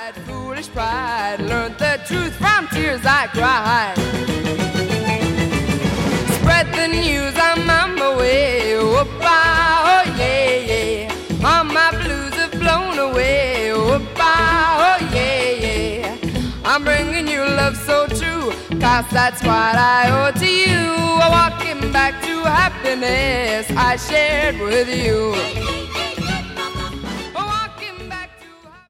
Foolish pride, learned the truth from tears I cried. Spread the news, I'm on my way. Oh yeah, yeah. All my blues have blown away. Oh yeah, yeah. I'm bringing you love so true, 'cause that's what I owe to you. Walking back to happiness I shared with you.